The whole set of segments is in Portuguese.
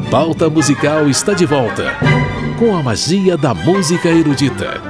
Pauta Musical está de volta, com a magia da música erudita.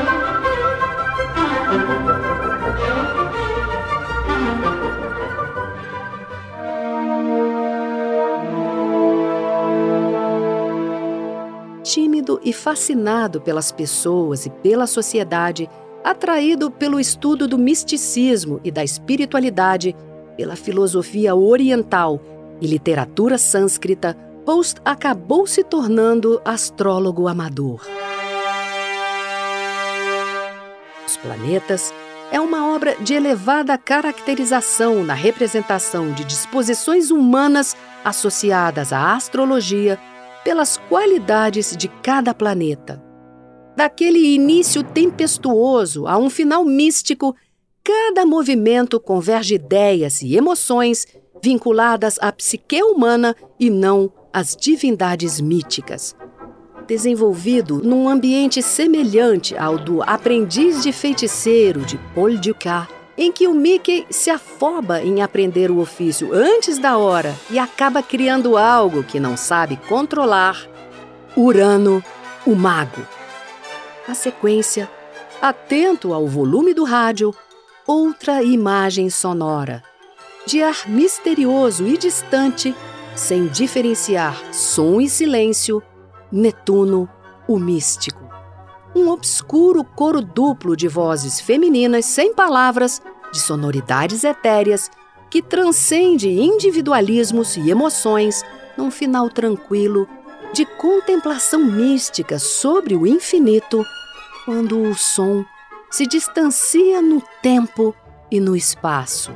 Tímido e fascinado pelas pessoas e pela sociedade, atraído pelo estudo do misticismo e da espiritualidade, pela filosofia oriental e literatura sânscrita, Post acabou se tornando astrólogo amador. Os Planetas é uma obra de elevada caracterização na representação de disposições humanas associadas à astrologia pelas qualidades de cada planeta. Daquele início tempestuoso a um final místico, cada movimento converge ideias e emoções vinculadas à psique humana e não às divindades míticas. Desenvolvido num ambiente semelhante ao do Aprendiz de Feiticeiro de Paul Dukas, em que o Mickey se afoba em aprender o ofício antes da hora e acaba criando algo que não sabe controlar, Urano, o Mago. A sequência, atento ao volume do rádio, outra imagem sonora, de ar misterioso e distante, sem diferenciar som e silêncio, Netuno, o místico. Um obscuro coro duplo de vozes femininas sem palavras, de sonoridades etéreas, que transcende individualismos e emoções num final tranquilo de contemplação mística sobre o infinito, quando o som se distancia no tempo e no espaço.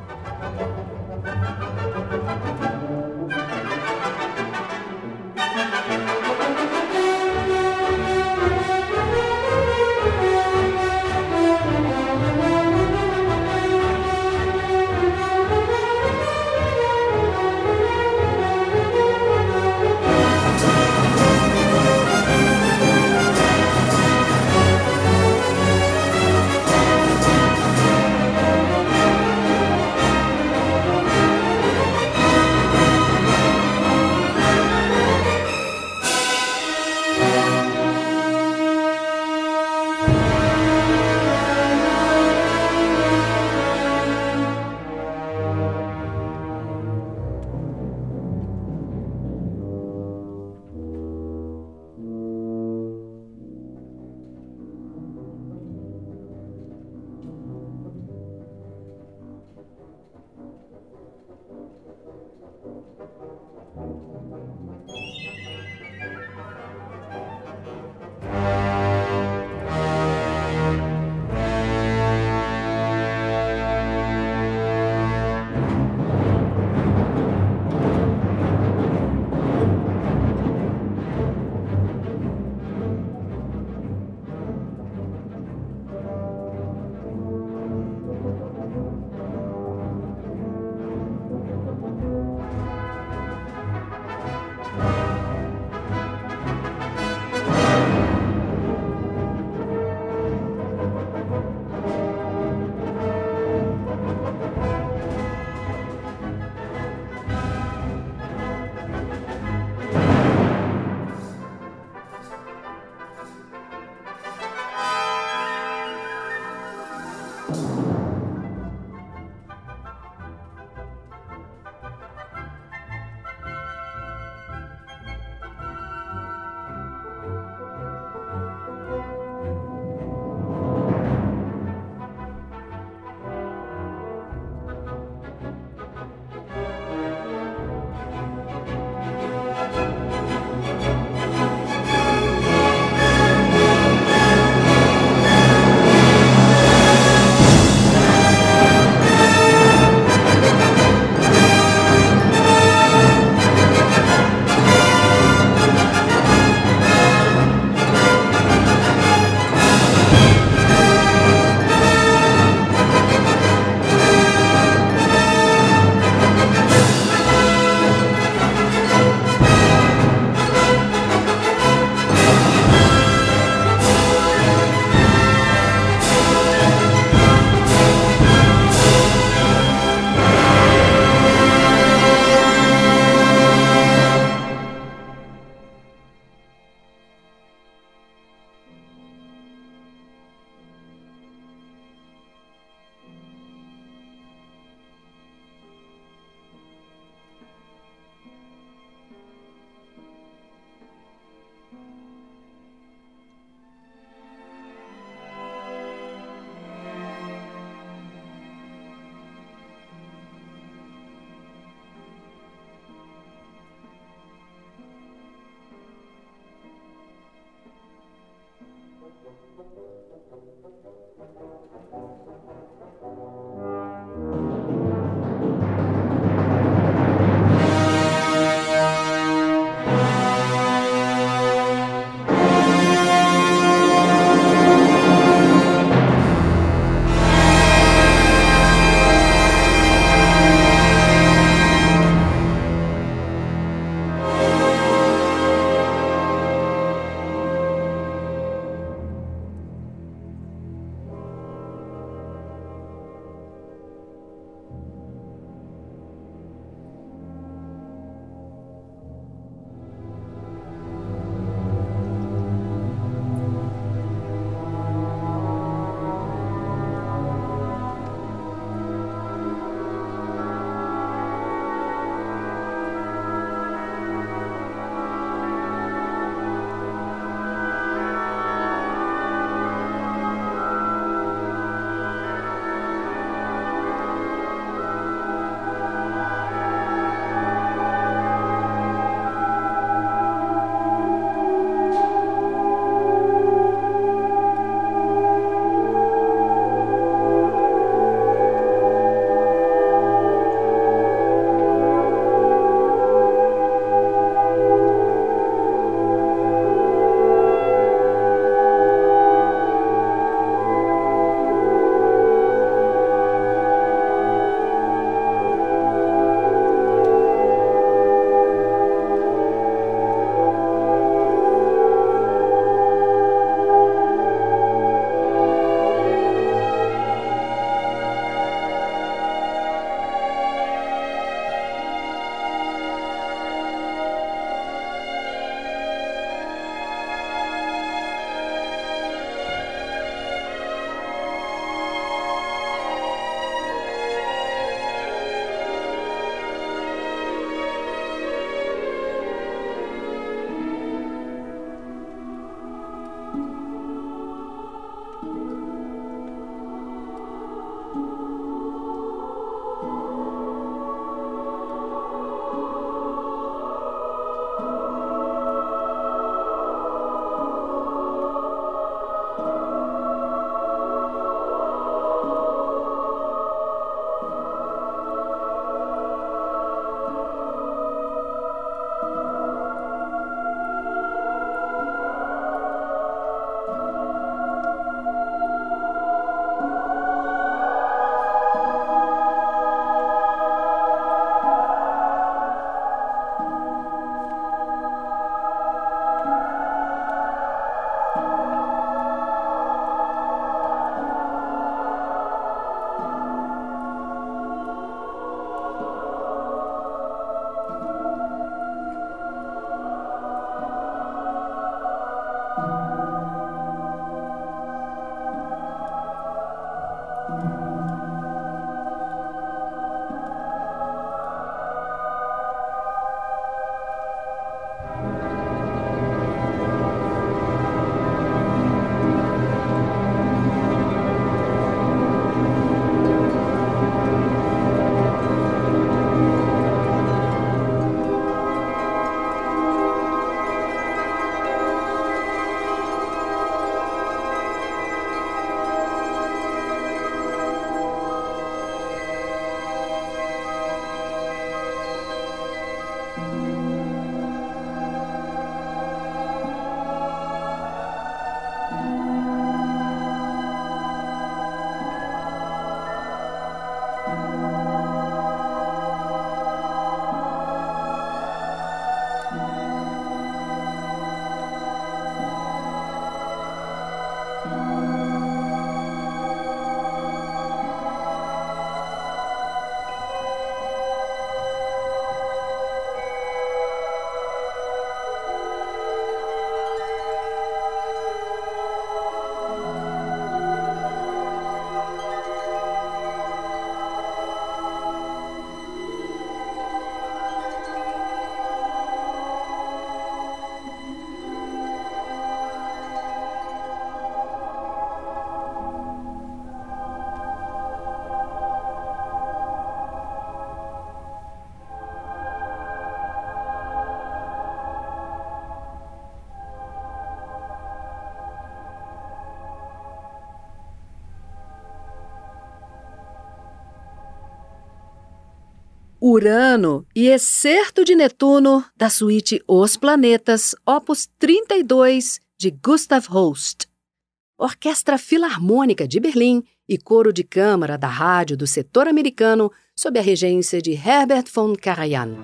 Urano e Excerto de Netuno, da suíte Os Planetas, opus 32, de Gustav Holst. Orquestra Filarmônica de Berlim e coro de câmara da rádio do setor americano, sob a regência de Herbert von Karajan.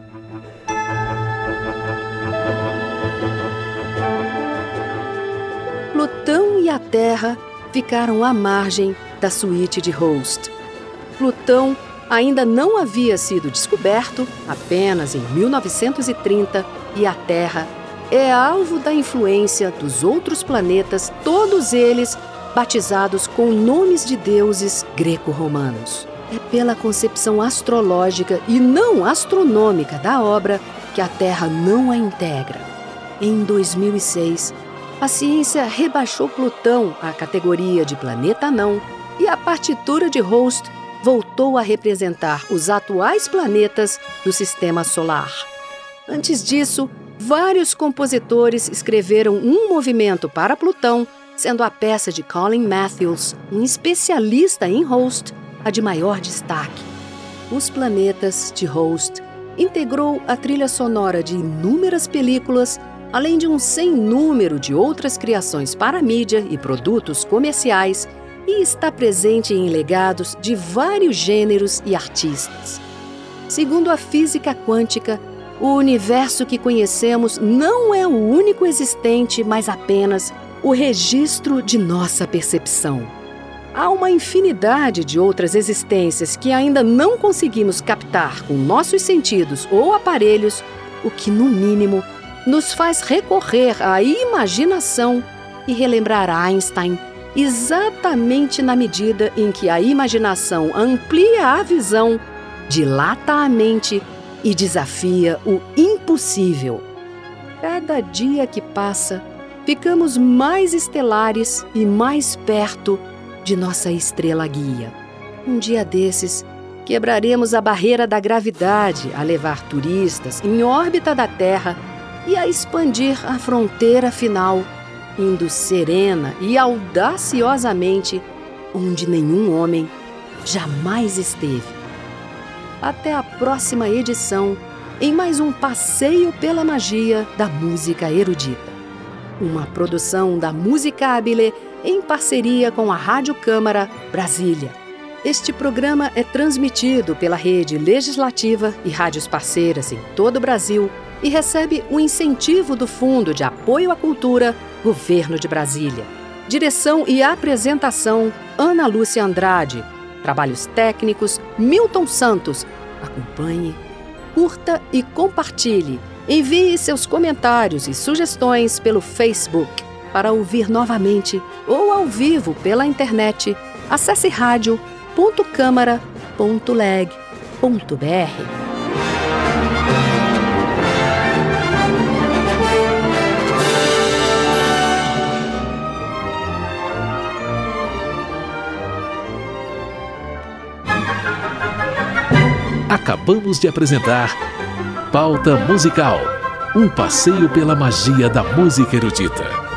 Plutão e a Terra ficaram à margem da suíte de Holst. Plutão ainda não havia sido descoberto, apenas em 1930, e a Terra é alvo da influência dos outros planetas, todos eles batizados com nomes de deuses greco-romanos. É pela concepção astrológica e não astronômica da obra que a Terra não a integra. Em 2006, a ciência rebaixou Plutão à categoria de planeta anão e a partitura de Holst voltou a representar os atuais planetas do Sistema Solar. Antes disso, vários compositores escreveram um movimento para Plutão, sendo a peça de Colin Matthews, um especialista em Holst, a de maior destaque. Os Planetas, de Holst, integrou a trilha sonora de inúmeras películas, além de um sem número de outras criações para mídia e produtos comerciais, e está presente em legados de vários gêneros e artistas. Segundo a física quântica, o universo que conhecemos não é o único existente, mas apenas o registro de nossa percepção. Há uma infinidade de outras existências que ainda não conseguimos captar com nossos sentidos ou aparelhos, o que, no mínimo, nos faz recorrer à imaginação e relembrar Einstein, exatamente na medida em que a imaginação amplia a visão, dilata a mente e desafia o impossível. Cada dia que passa, ficamos mais estelares e mais perto de nossa estrela guia. Um dia desses, quebraremos a barreira da gravidade a levar turistas em órbita da Terra e a expandir a fronteira final, indo serena e audaciosamente onde nenhum homem jamais esteve. Até a próxima edição, em mais um passeio pela magia da música erudita. Uma produção da Musicabile em parceria com a Rádio Câmara Brasília. Este programa é transmitido pela Rede Legislativa e rádios parceiras em todo o Brasil e recebe o incentivo do Fundo de Apoio à Cultura, Governo de Brasília. Direção e apresentação, Ana Lúcia Andrade. Trabalhos técnicos, Milton Santos. Acompanhe, curta e compartilhe. Envie seus comentários e sugestões pelo Facebook. Para ouvir novamente ou ao vivo pela internet, acesse radio.câmara.leg.br. Acabamos de apresentar Pauta Musical, um passeio pela magia da música erudita.